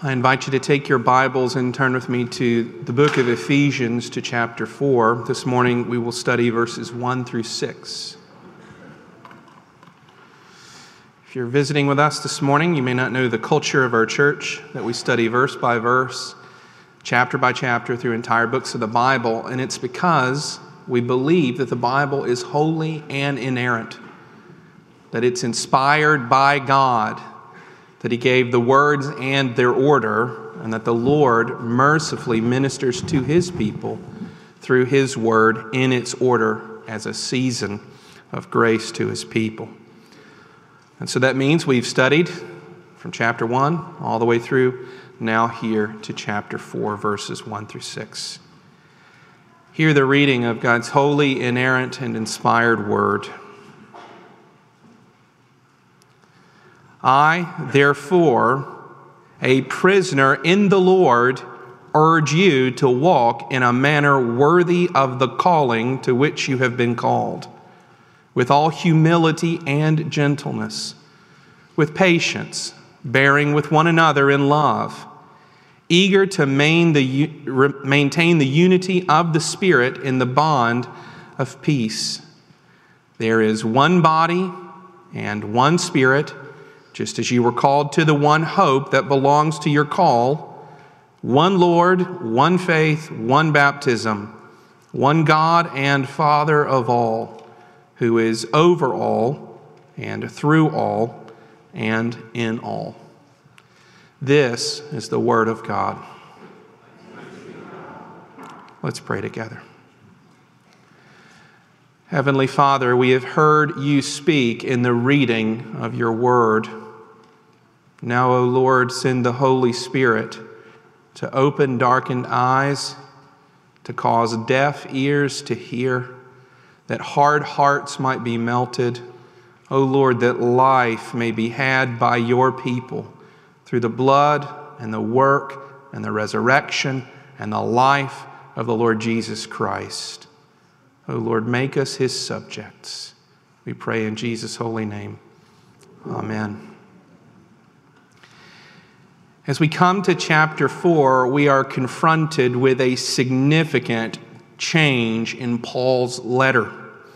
I invite you to take your Bibles and turn with me to the book of Ephesians to chapter 4. This morning we will study verses 1 through 6. If you're visiting with us this morning, you may not know the culture of our church, that we study verse by verse, chapter by chapter through entire books of the Bible, and it's because we believe that the Bible is holy and inerrant, that it's inspired by God, that He gave the words and their order, and that the Lord mercifully ministers to His people through His word in its order as a season of grace to His people. And so that means we've studied from chapter 1 all the way through now here to chapter 4, verses 1 through 6. Hear the reading of God's holy, inerrant, and inspired word. I, therefore, a prisoner in the Lord, urge you to walk in a manner worthy of the calling to which you have been called, with all humility and gentleness, with patience, bearing with one another in love, eager to maintain the unity of the Spirit in the bond of peace. There is one body and one Spirit, just as you were called to the one hope that belongs to your call, one Lord, one faith, one baptism, one God and Father of all, who is over all and through all and in all. This is the word of God. Let's pray together. Heavenly Father, we have heard you speak in the reading of your word. Now, O Lord, send the Holy Spirit to open darkened eyes, to cause deaf ears to hear, that hard hearts might be melted. O Lord, that life may be had by your people through the blood and the work and the resurrection and the life of the Lord Jesus Christ. O Lord, make us his subjects. We pray in Jesus' holy name. Amen. As we come to chapter 4, we are confronted with a significant change in Paul's letter.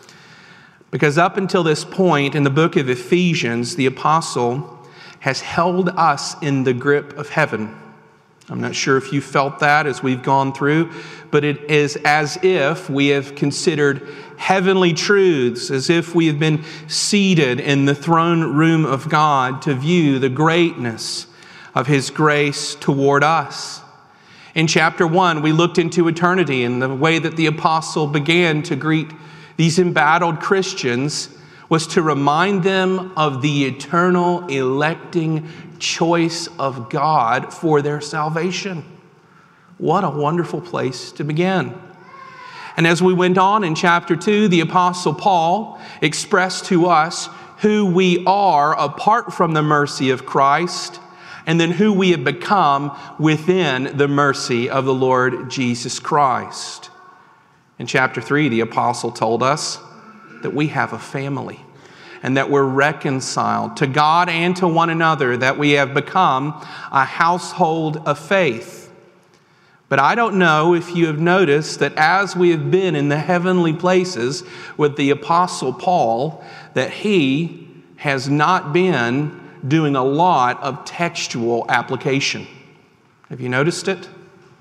Because up until this point in the book of Ephesians, the apostle has held us in the grip of heaven. I'm not sure if you felt that as we've gone through, but it is as if we have considered heavenly truths, as if we have been seated in the throne room of God to view the greatness of His grace toward us. In chapter 1, we looked into eternity and the way that the apostle began to greet these embattled Christians was to remind them of the eternal electing choice of God for their salvation. What a wonderful place to begin. And as we went on in chapter 2, the apostle Paul expressed to us who we are apart from the mercy of Christ, and then who we have become within the mercy of the Lord Jesus Christ. In chapter 3, the apostle told us that we have a family and that we're reconciled to God and to one another, that we have become a household of faith. But I don't know if you have noticed that as we have been in the heavenly places with the apostle Paul, that he has not been doing a lot of textual application. Have you noticed it?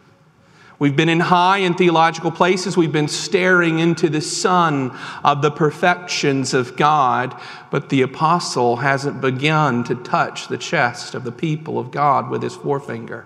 We've been in high and theological places. We've been staring into the sun of the perfections of God, but the apostle hasn't begun to touch the chest of the people of God with his forefinger.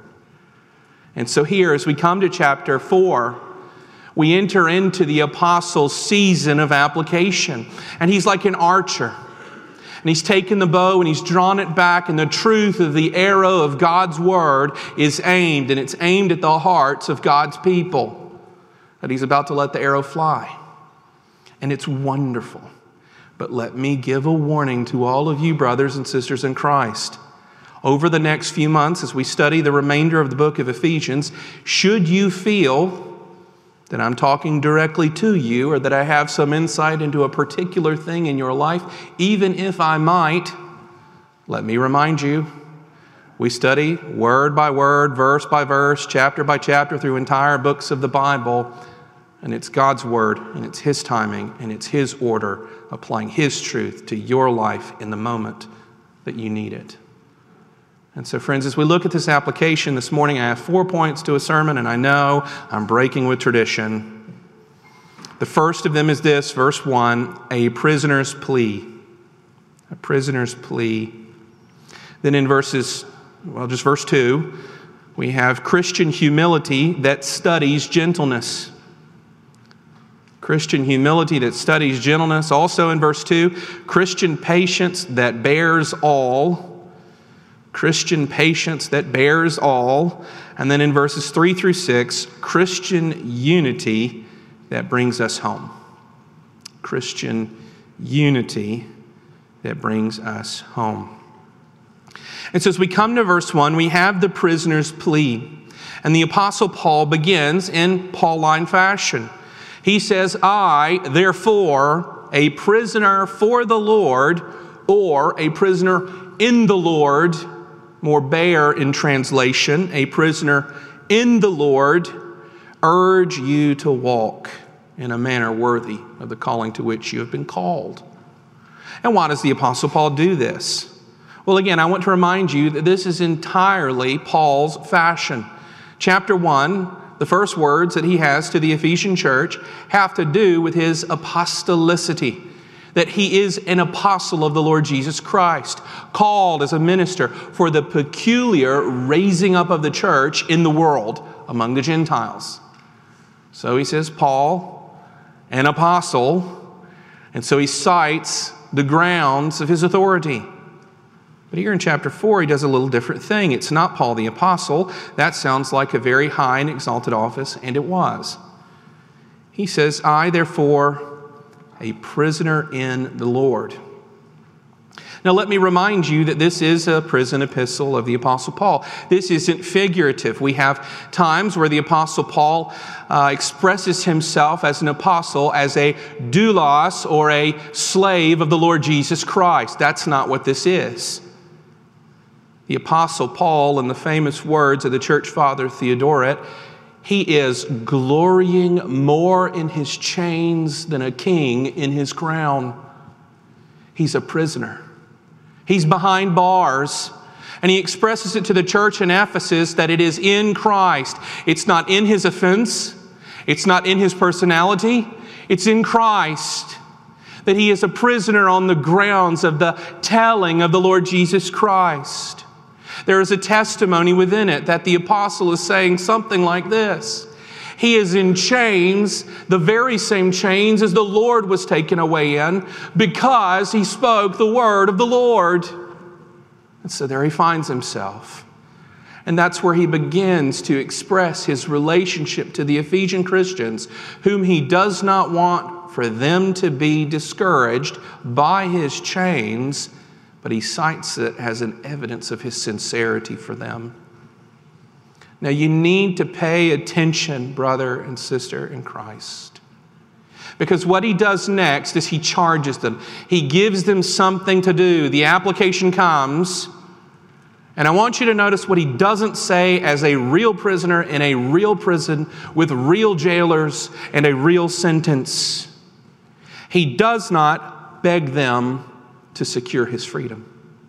And so here, as we come to chapter 4, we enter into the apostle's season of application. And he's like an archer. And he's taken the bow and he's drawn it back, and the truth of the arrow of God's word is aimed, and it's aimed at the hearts of God's people. That he's about to let the arrow fly. And it's wonderful. But let me give a warning to all of you brothers and sisters in Christ. Over the next few months, as we study the remainder of the book of Ephesians, should you feel that I'm talking directly to you, or that I have some insight into a particular thing in your life, even if I might, let me remind you, We study word by word, verse by verse, chapter by chapter through entire books of the Bible. And it's God's word, and it's His timing, and it's His order, applying His truth to your life in the moment that you need it. And so, friends, as we look at this application this morning, I have 4 points to a sermon, and I know I'm breaking with tradition. The first of them is this, verse 1, a prisoner's plea. A prisoner's plea. Then in verse 2, we have Christian humility that studies gentleness. Christian humility that studies gentleness. Also in verse 2, Christian patience that bears all. Christian patience that bears all. And then in verses 3 through 6, Christian unity that brings us home. Christian unity that brings us home. And so as we come to verse 1, we have the prisoner's plea. And the Apostle Paul begins in Pauline fashion. He says, I, therefore, a prisoner for the Lord, or a prisoner in the Lord, more bare in translation, a prisoner in the Lord, urge you to walk in a manner worthy of the calling to which you have been called. And why does the Apostle Paul do this? Well, again, I want to remind you that this is entirely Paul's fashion. Chapter 1, the first words that he has to the Ephesian church have to do with his apostolicity, that he is an apostle of the Lord Jesus Christ, called as a minister for the peculiar raising up of the church in the world among the Gentiles. So he says, Paul, an apostle, and so he cites the grounds of his authority. But here in chapter 4, he does a little different thing. It's not Paul the apostle. That sounds like a very high and exalted office, and it was. He says, I, therefore, a prisoner in the Lord. Now, let me remind you that this is a prison epistle of the Apostle Paul. This isn't figurative. We have times where the Apostle Paul expresses himself as an apostle, as a doulos, or a slave of the Lord Jesus Christ. That's not what this is. The Apostle Paul, in the famous words of the church father Theodoret, he is glorying more in his chains than a king in his crown. He's a prisoner. He's behind bars. And he expresses it to the church in Ephesus that it is in Christ. It's not in his offense. It's not in his personality. It's in Christ. That he is a prisoner on the grounds of the telling of the Lord Jesus Christ. There is a testimony within it that the apostle is saying something like this. He is in chains, the very same chains as the Lord was taken away in, because he spoke the word of the Lord. And so there he finds himself. And that's where he begins to express his relationship to the Ephesian Christians, whom he does not want for them to be discouraged by his chains, but he cites it as an evidence of his sincerity for them. Now, you need to pay attention, brother and sister in Christ. Because what he does next is he charges them. He gives them something to do. The application comes. And I want you to notice what he doesn't say as a real prisoner in a real prison with real jailers and a real sentence. He does not beg them to secure his freedom.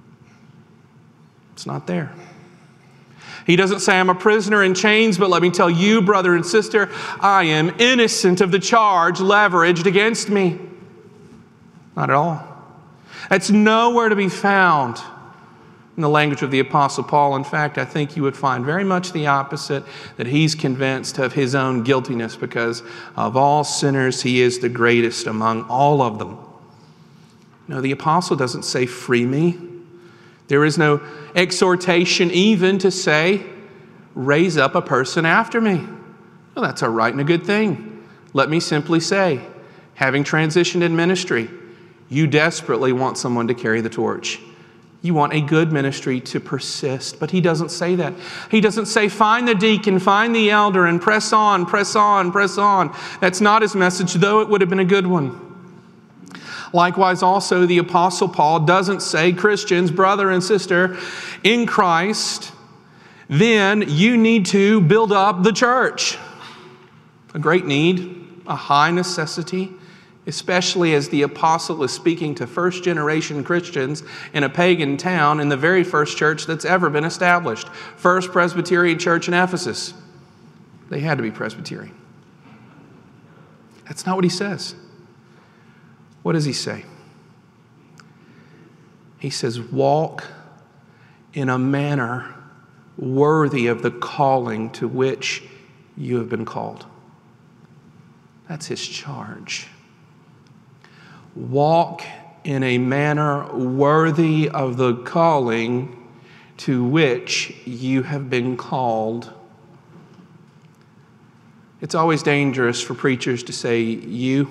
It's not there. He doesn't say, I'm a prisoner in chains, but let me tell you, brother and sister, I am innocent of the charge leveraged against me. Not at all. That's nowhere to be found in the language of the Apostle Paul. In fact, I think you would find very much the opposite, that he's convinced of his own guiltiness because of all sinners, he is the greatest among all of them. No, the apostle doesn't say, free me. There is no exhortation even to say, raise up a person after me. Well, that's a right and a good thing. Let me simply say, having transitioned in ministry, you desperately want someone to carry the torch. You want a good ministry to persist. But he doesn't say that. He doesn't say, find the deacon, find the elder, and press on, press on, press on. That's not his message, though it would have been a good one. Likewise, also, the Apostle Paul doesn't say, Christians, brother and sister in Christ, then you need to build up the church. A great need, a high necessity, especially as the apostle is speaking to first-generation Christians in a pagan town in the very first church that's ever been established. First Presbyterian church in Ephesus. They had to be Presbyterian. That's not what he says. What does he say? He says, walk in a manner worthy of the calling to which you have been called. That's his charge. Walk in a manner worthy of the calling to which you have been called. It's always dangerous for preachers to say you,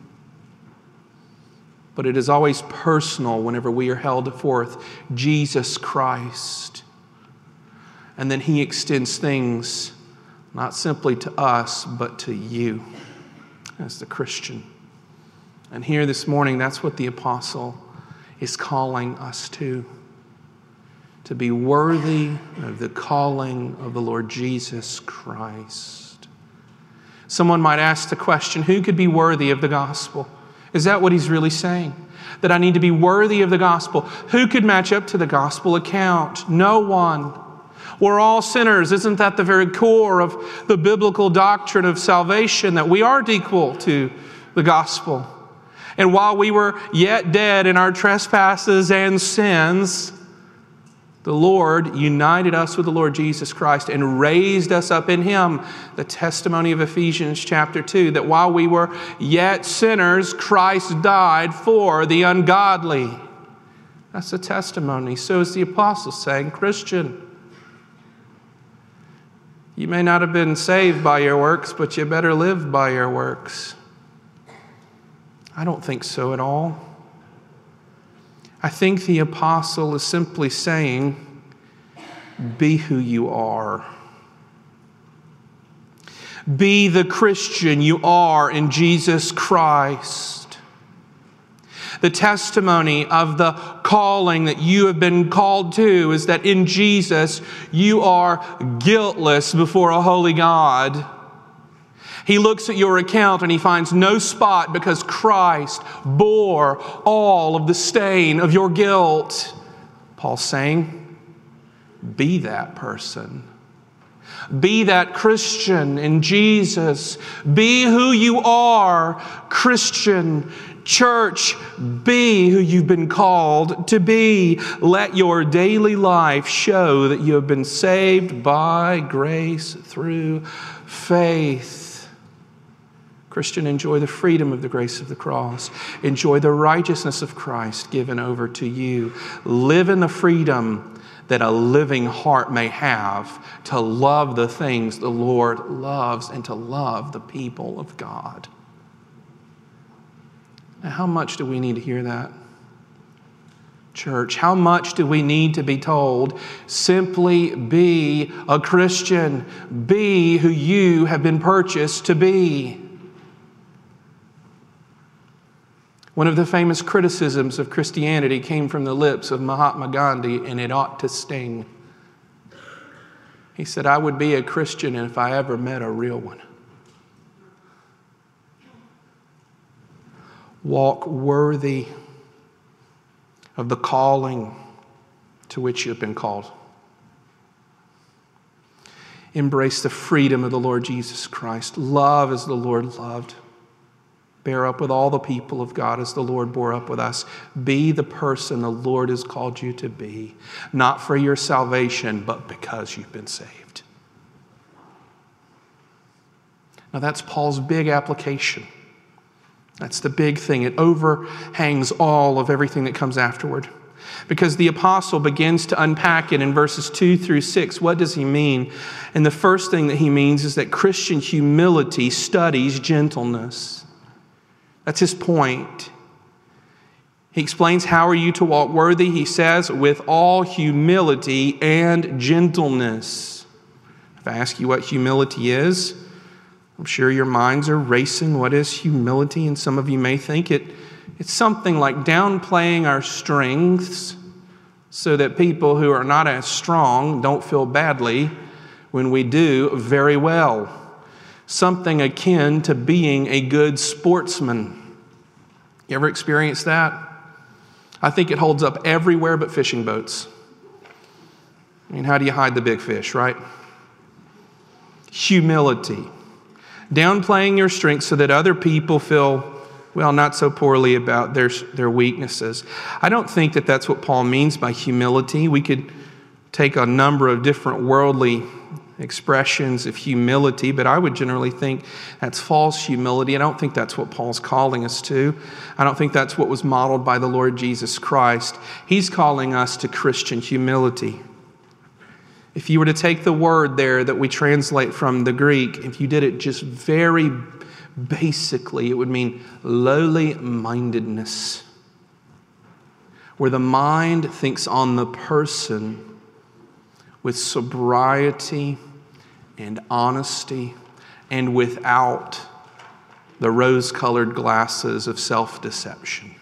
but it is always personal whenever we are held forth Jesus Christ. And then he extends things not simply to us, but to you as the Christian. And here this morning, that's what the apostle is calling us to be worthy of the calling of the Lord Jesus Christ. Someone might ask the question, who could be worthy of the gospel? Is that what he's really saying? That I need to be worthy of the gospel? Who could match up to the gospel account? No one. We're all sinners. Isn't that the very core of the biblical doctrine of salvation, that we aren't equal to the gospel? And while we were yet dead in our trespasses and sins, the Lord united us with the Lord Jesus Christ and raised us up in him. The testimony of Ephesians chapter 2, that while we were yet sinners, Christ died for the ungodly. That's the testimony. So is the apostle saying, Christian, you may not have been saved by your works, but you better live by your works. I don't think so at all. I think the apostle is simply saying, be who you are. Be the Christian you are in Jesus Christ. The testimony of the calling that you have been called to is that in Jesus you are guiltless before a holy God. He looks at your account and he finds no spot because Christ bore all of the stain of your guilt. Paul's saying, be that person. Be that Christian in Jesus. Be who you are, Christian. Church, be who you've been called to be. Let your daily life show that you have been saved by grace through faith. Christian, enjoy the freedom of the grace of the cross. Enjoy the righteousness of Christ given over to you. Live in the freedom that a living heart may have to love the things the Lord loves and to love the people of God. Now, how much do we need to hear that? Church, how much do we need to be told, simply be a Christian, be who you have been purchased to be? One of the famous criticisms of Christianity came from the lips of Mahatma Gandhi, and it ought to sting. He said, I would be a Christian if I ever met a real one. Walk worthy of the calling to which you have been called. Embrace the freedom of the Lord Jesus Christ. Love as the Lord loved. Bear up with all the people of God as the Lord bore up with us. Be the person the Lord has called you to be, not for your salvation, but because you've been saved. Now that's Paul's big application. That's the big thing. It overhangs all of everything that comes afterward. Because the apostle begins to unpack it in verses 2 through 6. What does he mean? And the first thing that he means is that Christian humility studies gentleness. That's his point. He explains, how are you to walk worthy? He says, with all humility and gentleness. If I ask you what humility is, I'm sure your minds are racing. What is humility? And some of you may think it It's something like downplaying our strengths so that people who are not as strong don't feel badly when we do very well. Something akin to being a good sportsman. You ever experienced that? I think it holds up everywhere but fishing boats. I mean, how do you hide the big fish, right? Humility. Downplaying your strengths so that other people feel, well, not so poorly about their weaknesses. I don't think that that's what Paul means by humility. We could take a number of different worldly expressions of humility, but I would generally think that's false humility. I don't think that's what Paul's calling us to. I don't think that's what was modeled by the Lord Jesus Christ. He's calling us to Christian humility. If you were to take the word there that we translate from the Greek, if you did it just very basically, it would mean lowly mindedness, where the mind thinks on the person with sobriety and honesty and without the rose-colored glasses of self-deception.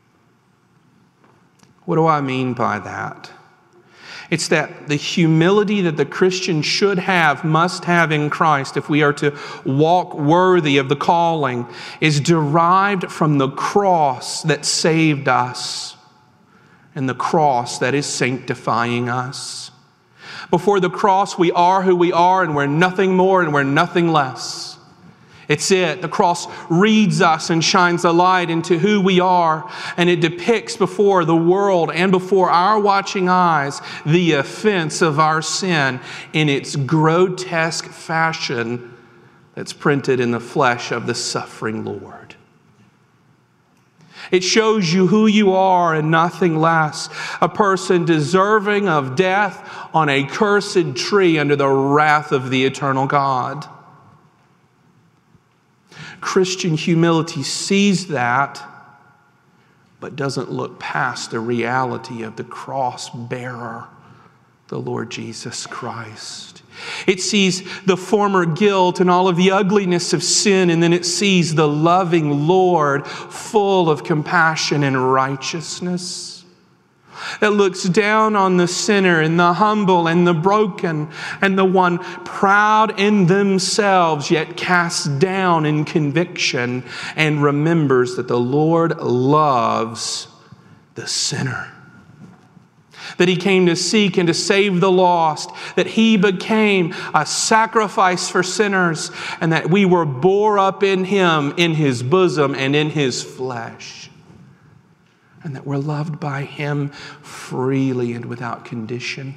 What do I mean by that? It's that the humility that the Christian should have, must have in Christ if we are to walk worthy of the calling, is derived from the cross that saved us and the cross that is sanctifying us. Before the cross, we are who we are, and we're nothing more and we're nothing less. It's it. The cross reads us and shines a light into who we are, and it depicts before the world and before our watching eyes the offense of our sin in its grotesque fashion that's printed in the flesh of the suffering Lord. It shows you who you are and nothing less. A person deserving of death on a cursed tree under the wrath of the eternal God. Christian humility sees that, but doesn't look past the reality of the cross bearer, the Lord Jesus Christ. It sees the former guilt and all of the ugliness of sin, and then it sees the loving Lord full of compassion and righteousness. That looks down on the sinner and the humble and the broken and the one proud in themselves yet cast down in conviction, and remembers that the Lord loves the sinner. That He came to seek and to save the lost, that He became a sacrifice for sinners, and that we were bore up in Him, in His bosom and in His flesh. And that we're loved by Him freely and without condition.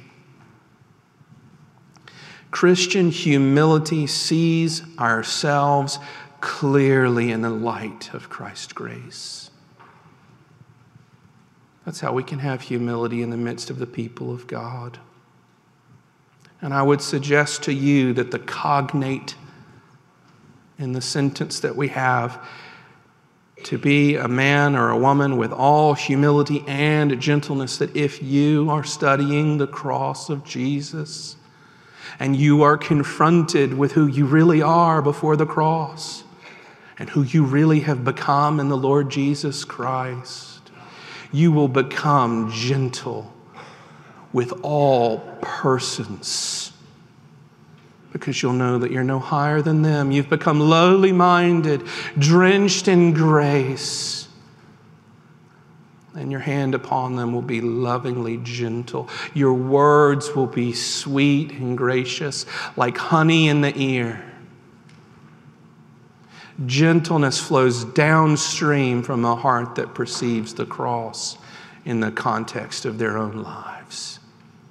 Christian humility sees ourselves clearly in the light of Christ's grace. That's how we can have humility in the midst of the people of God. And I would suggest to you that the cognate in the sentence that we have, to be a man or a woman with all humility and gentleness, that if you are studying the cross of Jesus and you are confronted with who you really are before the cross and who you really have become in the Lord Jesus Christ, you will become gentle with all persons, because you'll know that you're no higher than them. You've become lowly minded, drenched in grace, and your hand upon them will be lovingly gentle. Your words will be sweet and gracious, like honey in the ear. Gentleness flows downstream from a heart that perceives the cross in the context of their own lives.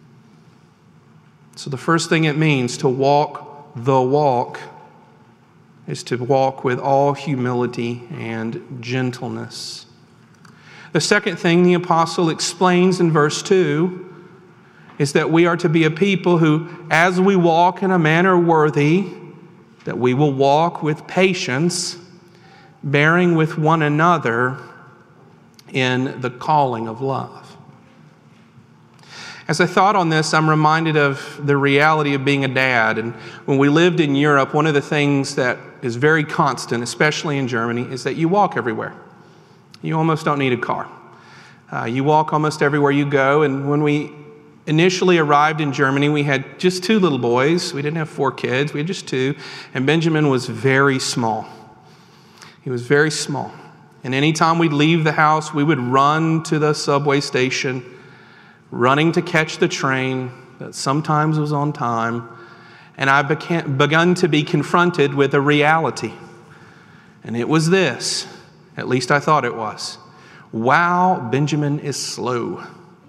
So the first thing it means to walk the walk is to walk with all humility and gentleness. The second thing the apostle explains in verse 2 is that we are to be a people who, as we walk in a manner worthy, that we will walk with patience, bearing with one another in the calling of love. As I thought on this, I'm reminded of the reality of being a dad. And when we lived in Europe, one of the things that is very constant, especially in Germany, is that you walk everywhere. You almost don't need a car. You walk almost everywhere you go. And when we initially arrived in Germany, we had just 2 little boys. We didn't have 4 kids. We had just 2. And Benjamin was very small. He was very small. And anytime we'd leave the house, we would run to the subway station, running to catch the train that sometimes was on time. And I begun to be confronted with a reality. And it was this, at least I thought it was. Wow, Benjamin is slow.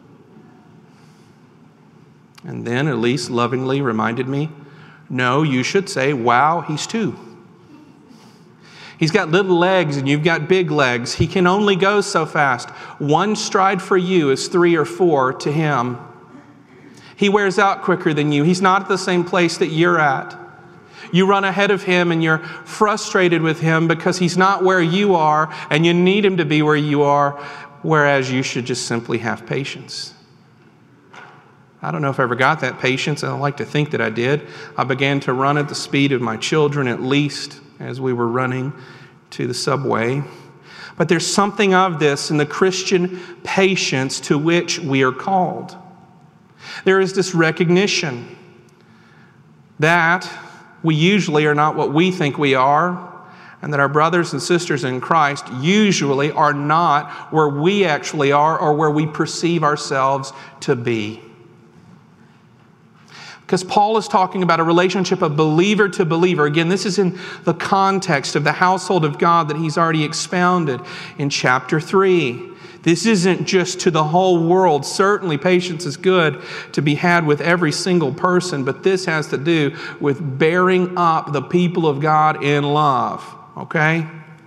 And then Elise lovingly reminded me, no, you should say, wow, he's 2. He's got little legs and you've got big legs. He can only go so fast. 1 stride for you is 3 or 4 to him. He wears out quicker than you. He's not at the same place that you're at. You run ahead of him and you're frustrated with him because he's not where you are and you need him to be where you are, whereas you should just simply have patience. I don't know if I ever got that patience. I don't like to think that I did. I began to run at the speed of my children, at least as we were running to the subway. But there's something of this in the Christian patience to which we are called. There is this recognition that we usually are not what we think we are, and that our brothers and sisters in Christ usually are not where we actually are or where we perceive ourselves to be. Because Paul is talking about a relationship of believer to believer. Again, this is in the context of the household of God that he's already expounded in chapter 3. This isn't just to the whole world. Certainly patience is good to be had with every single person, but this has to do with bearing up the people of God in love. Okay?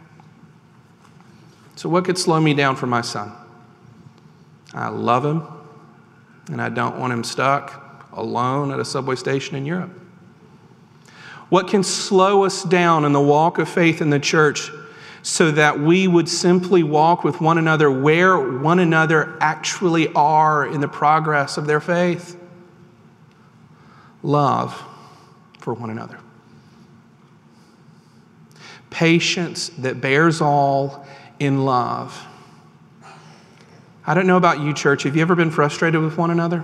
So what could slow me down for my son? I love him, and I don't want him stuck alone at a subway station in Europe. What can slow us down in the walk of faith in the church so that we would simply walk with one another where one another actually are in the progress of their faith? Love for one another. Patience that bears all in love. I don't know about you, church. Have you ever been frustrated with one another?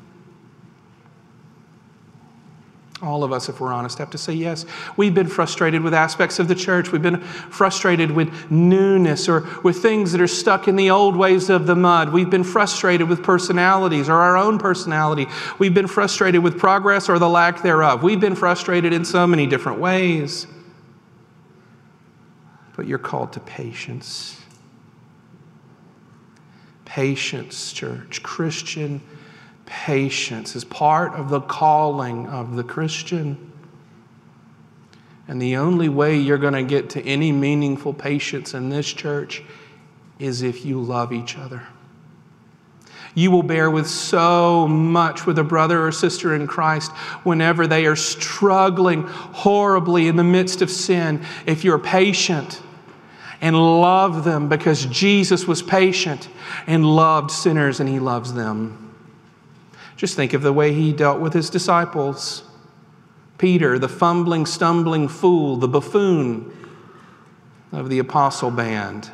All of us, if we're honest, have to say yes. We've been frustrated with aspects of the church. We've been frustrated with newness or with things that are stuck in the old ways of the mud. We've been frustrated with personalities or our own personality. We've been frustrated with progress or the lack thereof. We've been frustrated in so many different ways. But you're called to patience. Patience, church. Christian patience is part of the calling of the Christian. And the only way you're going to get to any meaningful patience in this church is if you love each other. You will bear with so much with a brother or sister in Christ whenever they are struggling horribly in the midst of sin. If you're patient and love them because Jesus was patient and loved sinners and he loves them. Just think of the way he dealt with his disciples. Peter, the fumbling, stumbling fool, the buffoon of the apostle band.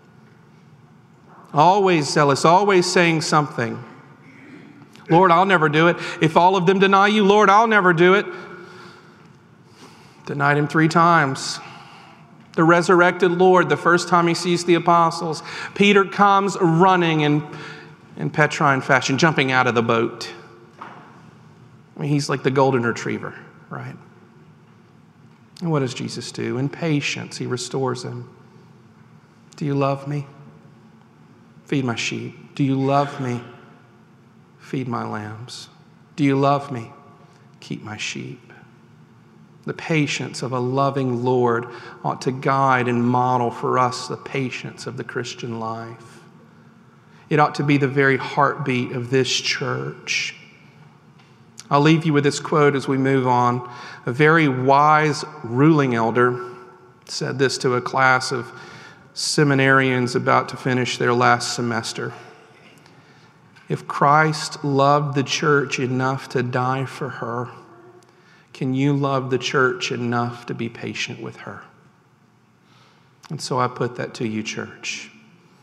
Always zealous, always saying something. Lord, I'll never do it. If all of them deny you, Lord, I'll never do it. Denied him 3 times. The resurrected Lord, the first time he sees the apostles, Peter comes running in Petrine fashion, jumping out of the boat. I mean, he's like the golden retriever, right? And what does Jesus do? In patience, he restores him. Do you love me? Feed my sheep. Do you love me? Feed my lambs. Do you love me? Keep my sheep. The patience of a loving Lord ought to guide and model for us the patience of the Christian life. It ought to be the very heartbeat of this church. I'll leave you with this quote as we move on. A very wise ruling elder said this to a class of seminarians about to finish their last semester. If Christ loved the church enough to die for her, can you love the church enough to be patient with her? And so I put that to you, church.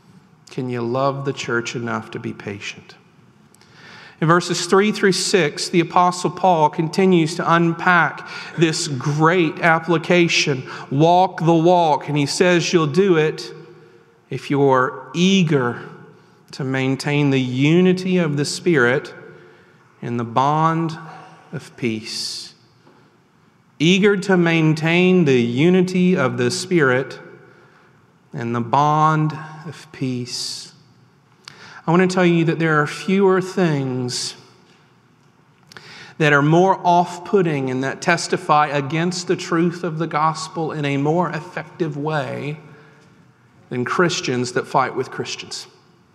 Can you love the church enough to be patient? In verses 3 through 6, the Apostle Paul continues to unpack this great application. Walk the walk. And he says you'll do it if you're eager to maintain the unity of the Spirit in the bond of peace. Eager to maintain the unity of the Spirit and the bond of peace. I want to tell you that there are fewer things that are more off-putting and that testify against the truth of the gospel in a more effective way than Christians that fight with Christians.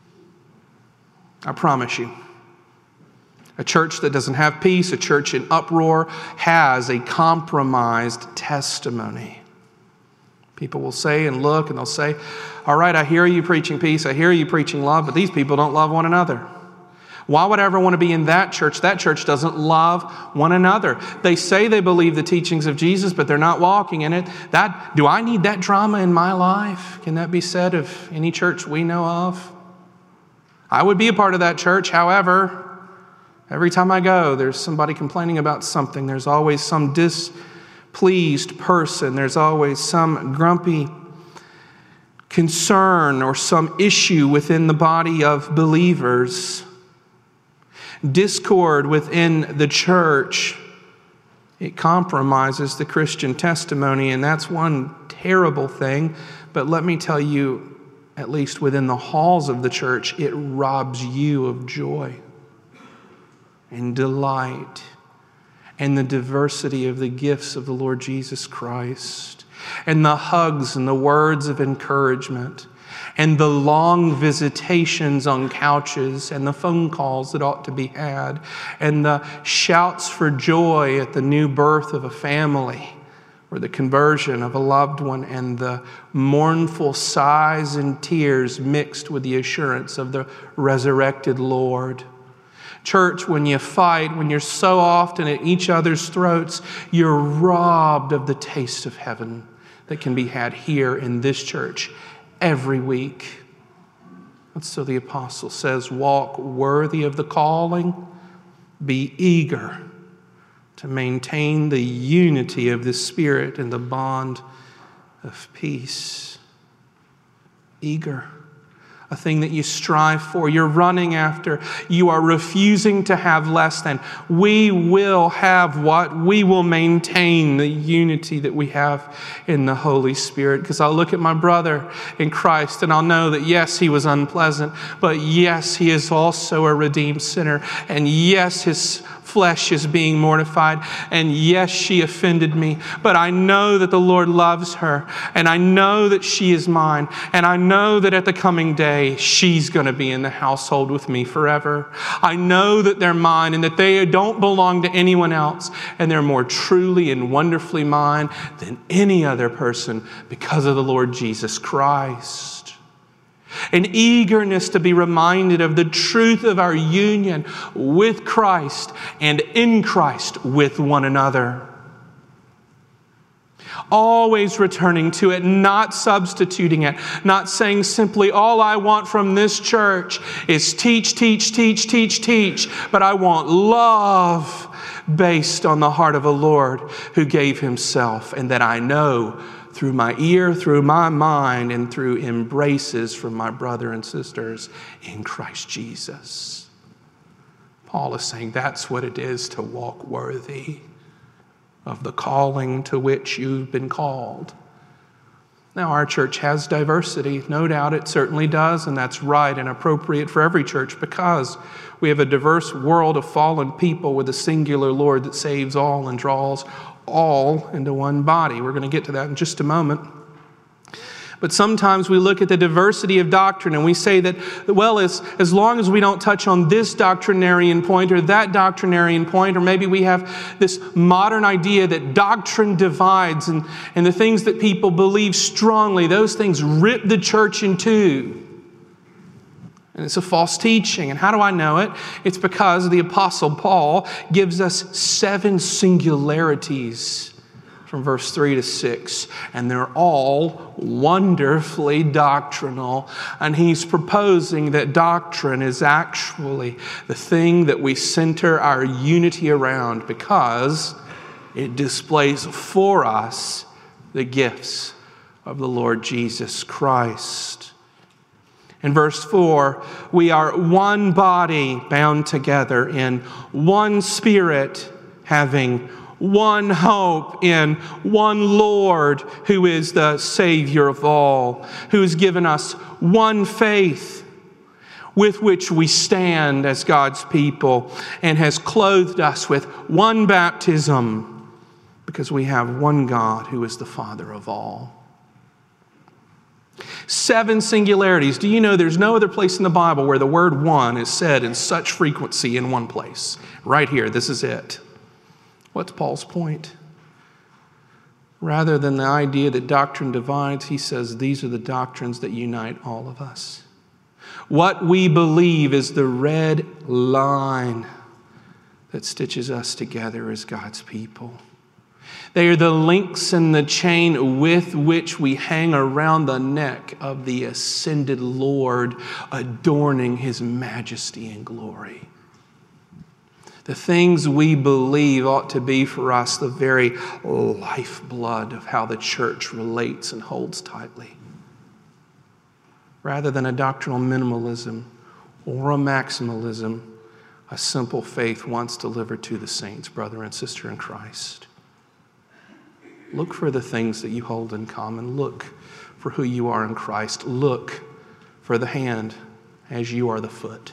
I promise you. A church that doesn't have peace, a church in uproar, has a compromised testimony. People will say and look and they'll say, all right, I hear you preaching peace, I hear you preaching love, but these people don't love one another. Why would I ever want to be in that church? That church doesn't love one another. They say they believe the teachings of Jesus, but they're not walking in it. Do I need that drama in my life? Can that be said of any church we know of? I would be a part of that church, however, every time I go, there's somebody complaining about something. There's always some displeased person. There's always some grumpy concern or some issue within the body of believers. Discord within the church. It compromises the Christian testimony, and that's one terrible thing. But let me tell you, at least within the halls of the church, it robs you of joy and delight and the diversity of the gifts of the Lord Jesus Christ, and the hugs and the words of encouragement, and the long visitations on couches, and the phone calls that ought to be had, and the shouts for joy at the new birth of a family, or the conversion of a loved one, and the mournful sighs and tears mixed with the assurance of the resurrected Lord. Church, when you fight, when you're so often at each other's throats, you're robbed of the taste of heaven that can be had here in this church every week. And so the apostle says, walk worthy of the calling, be eager to maintain the unity of the Spirit and the bond of peace. Eager. A thing that you strive for, you're running after, you are refusing to have less than. We will have what? We will maintain the unity that we have in the Holy Spirit. Because I'll look at my brother in Christ and I'll know that yes, he was unpleasant, but yes, he is also a redeemed sinner. And yes, his flesh is being mortified. And yes, she offended me. But I know that the Lord loves her. And I know that she is mine. And I know that at the coming day, she's going to be in the household with me forever. I know that they're mine and that they don't belong to anyone else. And they're more truly and wonderfully mine than any other person because of the Lord Jesus Christ. An eagerness to be reminded of the truth of our union with Christ and in Christ with one another. Always returning to it, not substituting it, not saying simply, all I want from this church is teach, but I want love based on the heart of a Lord who gave himself, and that I know through my ear, through my mind, and through embraces from my brother and sisters in Christ Jesus. Paul is saying that's what it is to walk worthy of the calling to which you've been called. Now, our church has diversity. No doubt it certainly does, and that's right and appropriate for every church because we have a diverse world of fallen people with a singular Lord that saves all and draws all into one body. We're going to get to that in just a moment. But sometimes we look at the diversity of doctrine and we say that, well, as long as we don't touch on this doctrinarian point or that doctrinarian point, or maybe we have this modern idea that doctrine divides and the things that people believe strongly, those things rip the church in two. And it's a false teaching. And how do I know it? It's because the Apostle Paul gives us 7 singularities from verse 3 to 6, and they're all wonderfully doctrinal. And he's proposing that doctrine is actually the thing that we center our unity around because it displays for us the gifts of the Lord Jesus Christ. In verse 4, we are one body bound together in one Spirit, having one hope in one Lord, who is the Savior of all, who has given us one faith with which we stand as God's people, and has clothed us with one baptism, because we have one God who is the Father of all. 7 singularities. Do you know there's no other place in the Bible where the word one is said in such frequency in one place? Right here, this is it. What's Paul's point? Rather than the idea that doctrine divides, he says these are the doctrines that unite all of us. What we believe is the red line that stitches us together as God's people. They are the links in the chain with which we hang around the neck of the ascended Lord, adorning his majesty and glory. The things we believe ought to be for us the very lifeblood of how the church relates and holds tightly. Rather than a doctrinal minimalism or a maximalism, a simple faith once delivered to the saints, brother and sister in Christ. Look for the things that you hold in common. Look for who you are in Christ. Look for the hand as you are the foot.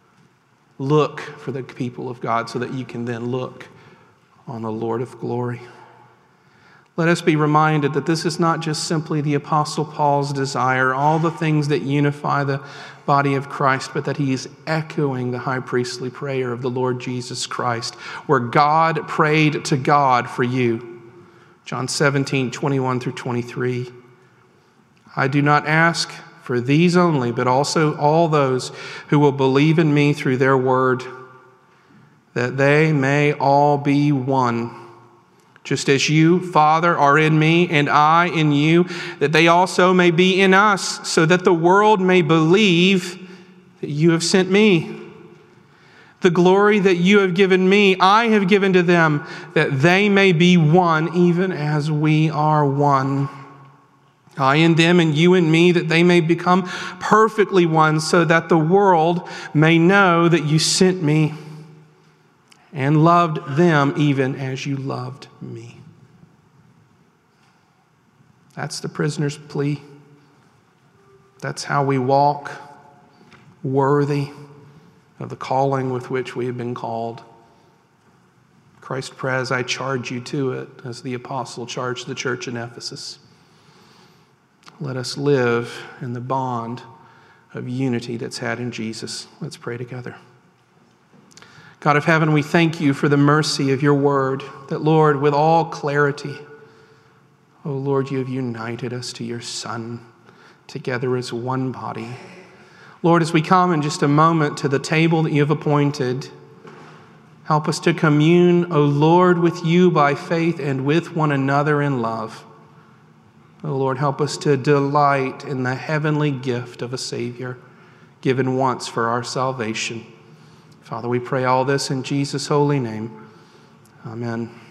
Look for the people of God so that you can then look on the Lord of glory. Let us be reminded that this is not just simply the Apostle Paul's desire, all the things that unify the body of Christ, but that he is echoing the high priestly prayer of the Lord Jesus Christ, where God prayed to God for you. John 17:21 through 23. I do not ask for these only, but also all those who will believe in me through their word, that they may all be one. Just as you, Father, are in me and I in you, that they also may be in us, so that the world may believe that you have sent me. The glory that you have given me, I have given to them, that they may be one, even as we are one. I in them and you in me, that they may become perfectly one, so that the world may know that you sent me and loved them even as you loved me. That's the prisoner's plea. That's how we walk worthy of the calling with which we have been called. Christ prays, I charge you to it, as the apostle charged the church in Ephesus. Let us live in the bond of unity that's had in Jesus. Let's pray together. God of heaven, we thank you for the mercy of your word, that, Lord, with all clarity, oh Lord, you have united us to your Son together as one body. Lord, as we come in just a moment to the table that you have appointed, help us to commune, O Lord, with you by faith and with one another in love. O Lord, help us to delight in the heavenly gift of a Savior given once for our salvation. Father, we pray all this in Jesus' holy name. Amen.